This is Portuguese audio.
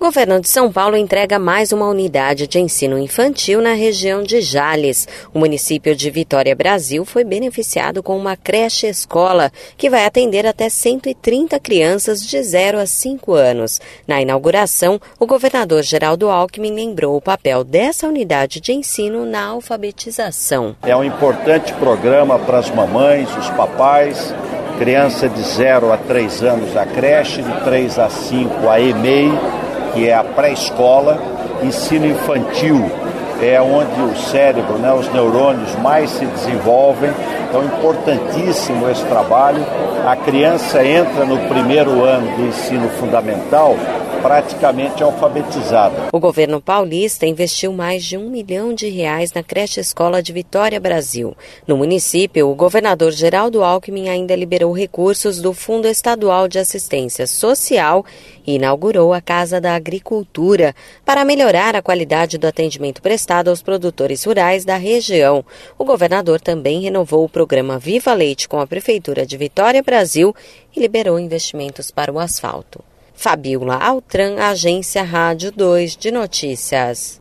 Governo de São Paulo entrega mais uma unidade de ensino infantil na região de Jales. O município de Vitória Brasil foi beneficiado com uma creche-escola que vai atender até 130 crianças de 0 a 5 anos. Na inauguração, o governador Geraldo Alckmin lembrou o papel dessa unidade de ensino na alfabetização. É um importante programa para as mamães, os papais, criança de 0 a 3 anos a creche, de 3 a 5 a EMEI, que é a pré-escola. Ensino infantil é onde o cérebro, os neurônios mais se desenvolvem. Então, importantíssimo esse trabalho. A criança entra no primeiro ano do ensino fundamental praticamente alfabetizada. O governo paulista investiu mais de R$1 milhão na creche-escola de Vitória Brasil. No município, o governador Geraldo Alckmin ainda liberou recursos do Fundo Estadual de Assistência Social e inaugurou a Casa da Agricultura para melhorar a qualidade do atendimento prestado aos produtores rurais da região. O governador também renovou o programa Viva Leite com a Prefeitura de Vitória Brasil e liberou investimentos para o asfalto. Fabiola Altran, Agência Rádio 2 de Notícias.